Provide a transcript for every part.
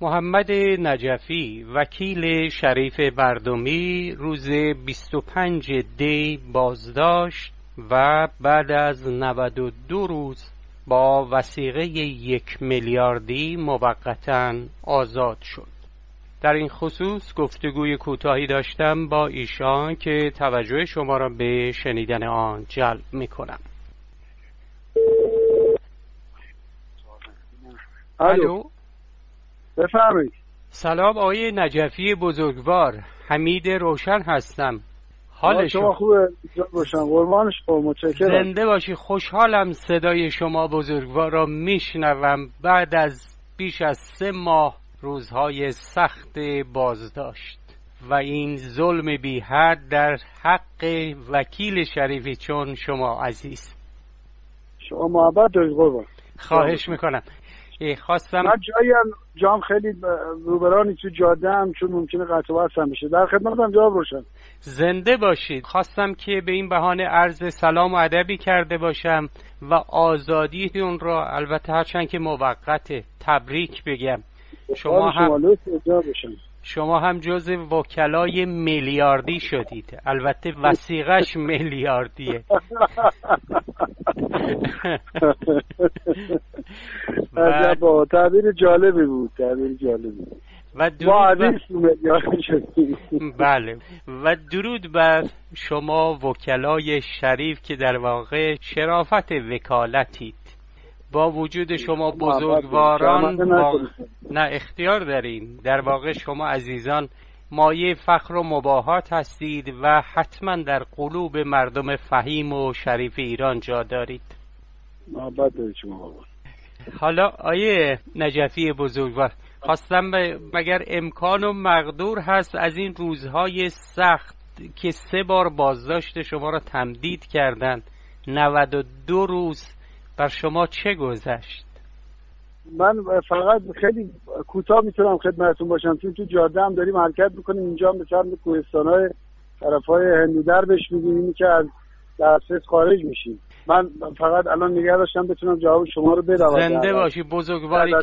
محمد نجفی وکیل شریف بردمی روز 25 دی بازداشت و بعد از 92 روز با وثیقه 1 میلیاردی موقتاً آزاد شد. در این خصوص گفتگوی کوتاهی داشتم با ایشان که توجه شما را به شنیدن آن جلب می‌کنم. الو، بفرمایید. سلام آقای نجفی بزرگوار، حمید روشن هستم. حال شما خوبه؟ روشن قربان شما، متشکرم. زنده باشی. خوشحالم صدای شما بزرگوار را میشنوم بعد از بیش از 3 ماه روزهای سخت بازداشت و این ظلم بی حد در حق وکیل شریفی چون شما عزیز. شما محبت دارید قربان. خواهش میکنم. خواستم من جام خیلی روبرانی تو جاده هم چون ممکنه قطع و وصل بشه. در خدمتم جناب روشن. زنده باشید. خواستم که به این بهانه عرض سلام و ادبی کرده باشم و آزادی اون را، البته هرچند که موقته، تبریک بگم. شما هم جز وکلای میلیاردی شدید. البته وثیقش میلیاردیه. با تعبیر جالبی بود. و بله، و درود بر شما وکلای شریف که در واقع شرافت وکالتید. با وجود شما بزرگواران نه اختیار دارین. در واقع شما عزیزان مایه فخر و مباهات هستید و حتما در قلوب مردم فهیم و شریف ایران جا دارید. محبت دارید شما. حالا آیه نجفی بزرگوار، خواستم مگر امکان و مقدور هست از این روزهای سخت که 3 بار بازداشت شما را تمدید کردند، 92 روز بر شما چه گذشت؟ من فقط خیلی کوتاه میتونم خدمتتون باشم چون تو جاده هم داریم حرکت میکنیم. اینجا هم به سمت کوهستان‌های طرفای هندودربش می‌بینیم که از دسترس خارج میشیم. من فقط الان نگه داشتم بتونم جواب شما رو بدم. زنده باشی. بزرگواری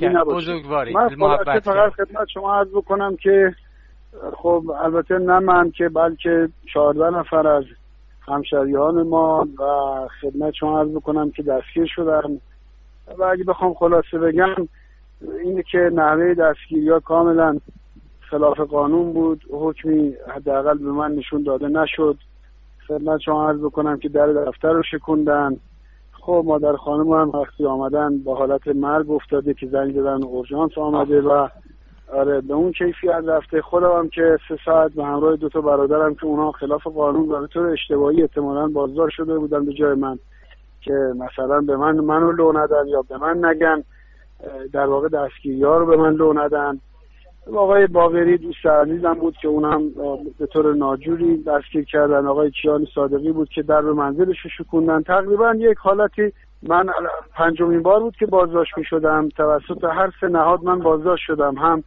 من فقط خدمت شما عرض بکنم که خب البته نه من که بلکه 14 نفر از همشهریان ما و خدمت شما عرض بکنم که دستگیر شدن و اگه بخوام خلاصه بگم اینه که نحوه دستگیری کاملا خلاف قانون بود. حکمی حداقل به من نشون داده نشد. خدمت شما عرض بکنم که در دفتر رو شکوندن. خب مادر خانم هم وقتی آمدن با حالت مرگ افتاده که زنگ زدن اورژانس آمده و آره به اون کیفیت رفته. خودم هم که 3 ساعت به همراه 2 تا برادرم که اونها خلاف قانون و به طور اشتباهی احتمالاً بازداشت شده بودن به جای من که مثلا به منو لو ندن یا به من نگن، در واقع دستگیری‌ها رو به من لو ندن. آقای باقری دوست عزیزم بود که اونم به طور ناجوری دستگیر کردن. آقای کیان صادقی بود که در منزلش رو شکوندن. تقریبا یک حالتی. من 5مین بار بود که بازداشت می شدم توسط هر 3 نهاد. من بازداشت شدم، هم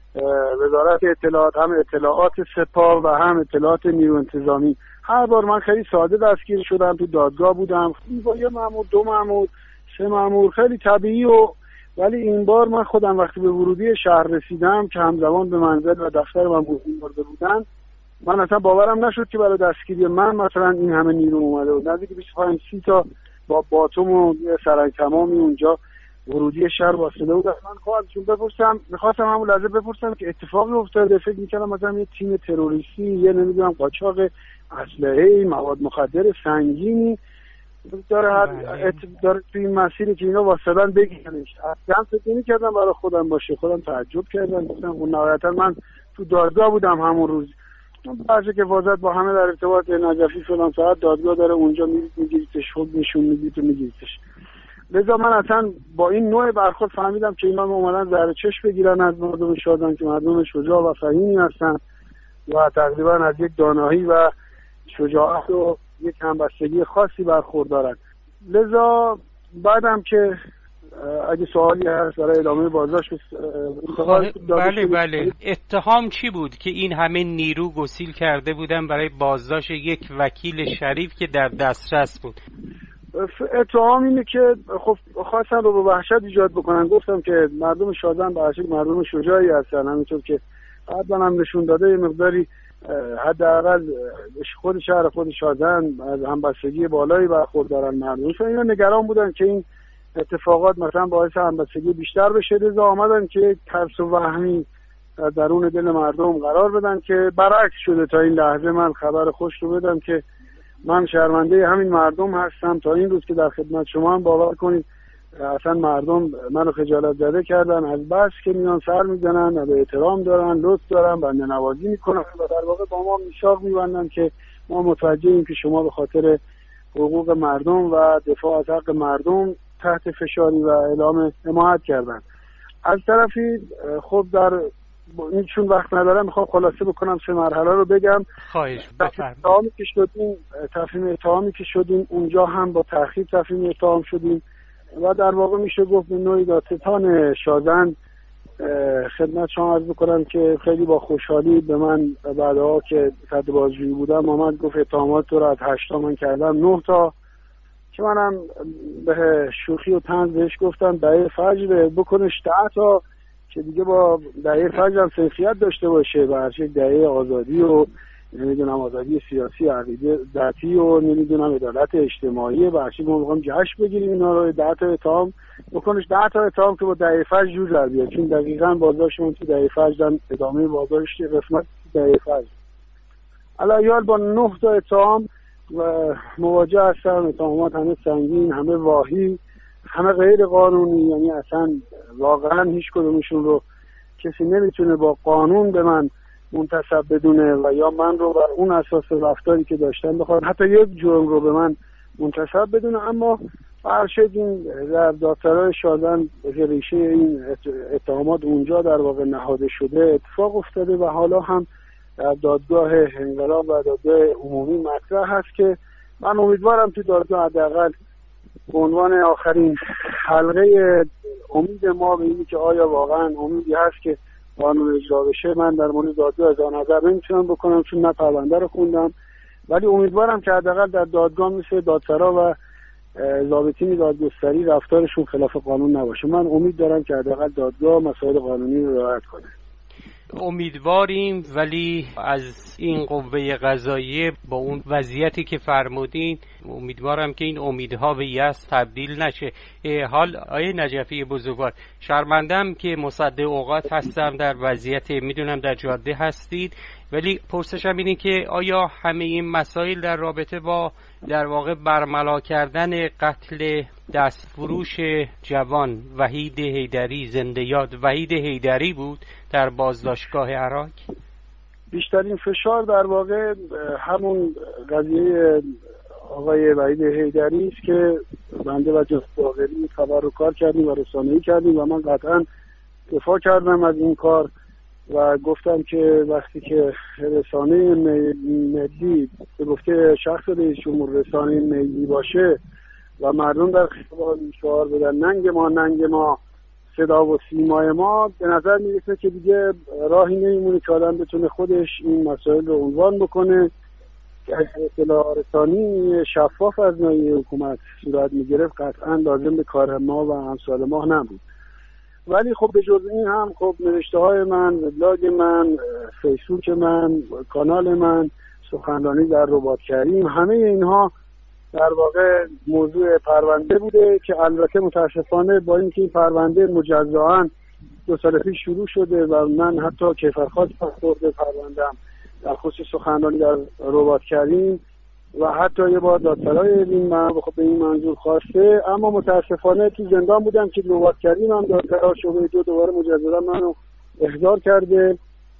وزارت اطلاعات، هم اطلاعات سپاه و هم اطلاعات نیرو انتظامی. هر بار من خیلی ساده دستگیر شدم. تو دادگاه بودم با 1 مأمور، 2 مأمور، 3 مأمور، خیلی طبیعی. ولی این بار من خودم وقتی به ورودی شهر رسیدم که همزمان به منزل و دفتر من برده بودن، من اصلا باورم نشد که برای دستگیری من مثلا این همه نیرو اومده بود. نزدیک 25-30 تا با باتوم و سرنگ تمامی اونجا ورودی شهر واسطه بود. من میخواستم همون لحظه بپرسم که اتفاقی افتاده. فکر میکردم مثلا یه تیم تروریستی، یه نمیدونم قاچاق اسلحه، مواد مخدر سنگینی داره تو این مسیری که اینا واسدن بگیرنش. اصلا فکر نمی‌کردم برای خودم باشه. خودم تعجب کردم. گفتم اون نهایتا من تو دادگاه بودم همون روز. بعضی که وازد با همه در ارتباط نجفی فلان ساعت دادگاه داره اونجا میگیریتش، خود نشون میگیریتش. لذا من اصلا با این نوع برخورد فهمیدم که اینا اومدن زهر چشم بگیرن از مردم شادان که مردم شجاع و فهیمی هستن و تقریبا از یک دانایی و شجاعت و یک همبستگی خاصی برخوردارن. لذا بعدم که اگه سوالی هست برای ادامه بازداشت بله. اتهام چی بود که این همه نیرو گسیل کرده بودن برای بازداشت یک وکیل شریف که در دسترس بود؟ اتهام اینه که خب خواستن رو به وحشت ایجاد بکنن. گفتم که مردم شازن به حقیقت مردم شجاعی هستن، همینطور که قبلا هم نشون داده یه مقداری حداقل خود شهر خود شازن از همبستگی بالایی برخوردارن مردم. چون اینا نگران بودن که این اتفاقات مثلا باعث همبستگی بیشتر بشه، رضا آمدن که ترس و وهمی در درون دل مردم قرار بدن که برعکس شده. تا این لحظه من خبر خوش رو بدم که من شرمنده همین مردم هستم. تا این روز که در خدمت شما هم باور کنید اصلا مردم منو خجالت زده کردن، از بس که میان سر میزنن، به احترام دارن، لطف دارن، بنده نوازی میکنن و در واقع با ما میثاق میبندن که ما متوجهیم که شما به خاطر حقوق مردم و دفاع از حق مردم تحت فشاری و اعلام حمایت کردن. از طرفی خب در چون وقت ندارم میخوام خلاصه بکنم 3 مرحله رو بگم. خواهش بفرمایید. تصمیم اتهامی که شدیم اونجا هم با تأخیر تصمیم اتهام شدیم و در واقع میشه گفت به نوعی دادستان شازن خدمت شما عرض بکنم که خیلی با خوشحالی به من بعدها که صد بازجویی بودم آمد گفت اتهامات رو از 8 تا من کردم 9 تا، که منم به شوخی و طنز بهش گفتم دعیه فجر بکنش 10 تا که دیگه با دعیه فجر هم سنخیت داشته باشه و هرچه دعیه آزادی و نمیدونم آزادی سیاسی عقیده ذاتی و نمیدونم عدالت اجتماعی و هرچی ما میخوام جشن بگیریم اینا رو 10 تا اتهام بکنش 10 تا اتهام که با دعیه فجر جور در بیاد. چون دقیقاً بازداشتمون تو دعیه فجر هم ادامه بازداشت قسمت دعیه فجر علیال با 9 تا اتهام و مواجه هستم. اتهامات همه سنگین، همه واهی، همه غیر قانونی، یعنی اصلا واقعا هیچ کدومشون رو کسی نمیتونه با قانون به من منتسب بدونه و یا من رو بر اون اساس رفتاری که داشتن بخواد حتی یک جرم رو به من منتسب بدونه. اما برشد این در دادسرای شازن ریشه این اتهامات اونجا در واقع نهاده شده اتفاق افتاده و حالا هم در دادگاه انقلاب و دادگاه عمومی مطرح هست که من امیدوارم تو دادگاه حداقل به عنوان آخرین حلقه امید ما به اینی که آیا واقعا امیدی هست که قانون اجرا بشه. من در مورد دادگاه اظهار نظر نمیتونم بکنم چون نه پرونده رو خوندم، ولی امیدوارم که حداقل در دادگاه مثل دادسرا و ضابطین دادگستری رفتارشون خلاف قانون نباشه. من امید دارم که حداقل دادگاه مسائل قانونی رو رعایت کنه. امیدواریم، ولی از این قوه قضاییه با اون وضعیتی که فرمودین امیدوارم که این امیدها به یأس تبدیل نشه. حال آیه نجفی بزرگوار، شرمندم که مصدق اوقات هستم در وضعیت میدونم در جاده هستید، ولی پرسشم اینه که آیا همه این مسائل در رابطه با در واقع برملا کردن قتل دستفروش جوان وحید حیدری، زنده یاد وحید حیدری بود در بازداشتگاه عراق؟ بیشترین فشار در واقع همون قضیه آقای وحید حیدری است که بنده و جناب باقری خبر رو کار کردیم و رسانه‌ای کردیم و من قطعا دفاع کردم از این کار و گفتم که وقتی که رسانه ملی به گفته شخص رئیس جمهور رسانه ملی باشه و مردم در خیابان شعار بدن ننگ ما ننگ ما، صدا و سیمای ما، به نظر میرسه که دیگه راهی نمیمونه که آدم بتونه خودش این مسائل رو عنوان بکنه. اطلاع رسانی شفاف از ناحیه حکومت صورت میگرفت قطعا لازم به کار ما و امثال ما نبود. ولی خب به جز این هم خب نوشته های من، وبلاگ من، فیسبوک من، کانال من، سخنرانی در رباط کریم، همه اینها در واقع موضوع پرونده بوده که البته متاسفانه با اینکه این پرونده مجزااً 2 سال پیش شروع شده و من حتی کیفرخواست پاسپورت پروندم در خصوص سخنرانی در رباط کریم و حتی یه بار دادسرای این به این منظور خواسته، اما متاسفانه تو زندان بودم که رباط کریم هم دادسرا شعبه 2 دوباره مجددا منو احضار کرده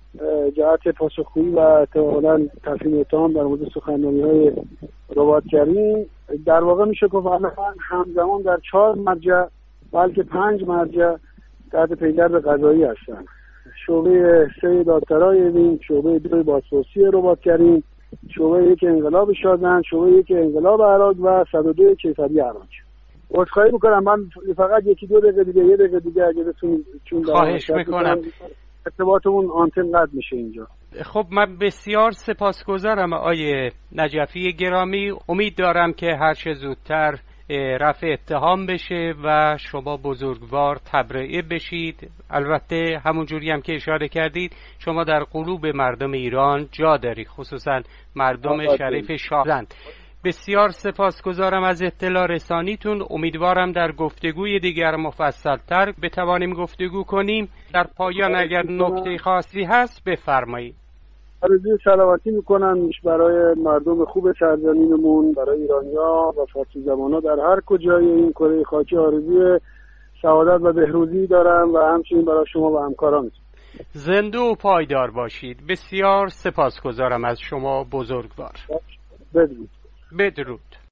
جهت پاسخگویی و احتمالاً تصمیم اتهام در مورد سخنرانی‌های رباط کریم. در واقع میشه گفت الان همزمان در 4 مرجع بلکه 5 مرجع تحت پیگرد قضایی هستن. شعبه 3 دادسرای این، شعبه 2 بازپرسی رباط کریم، شعبه 1 انقلاب شازن، شعبه 1 انقلاب عراق و 102 کیفری عراق. عذرخواهی میکنم من فقط 1-2 دقیقه دیگه اگه بتونید چون خواهش میکنم ارتباطمون آنتن قطع میشه اینجا. خب من بسیار سپاسگزارم آیه نجفی گرامی. امید دارم که هر چه زودتر رفع اتهام بشه و شما بزرگوار تبرئه بشید. البته همونجوری هم که اشاره کردید شما در قلوب مردم ایران جا دارید، خصوصا مردم شریف شاهزند. بسیار سپاسگزارم از اطلاع رسانیتون. امیدوارم در گفتگوی دیگر مفصل‌تر بتوانیم گفتگو کنیم. در پایان اگر نکته خاصی هست بفرمایید. آرزوی سلامتی میکنم برای مردم خوب سرزمینمون، برای ایرانی‌ها و فارسی زبان‌ها در هر کجای این کره خاکی آرزوی سعادت و بهروزی دارم و همچنین برای شما و همکاران. زنده و پایدار باشید. بسیار سپاسگزارم از شما بزرگوار. بدرود. بدرود.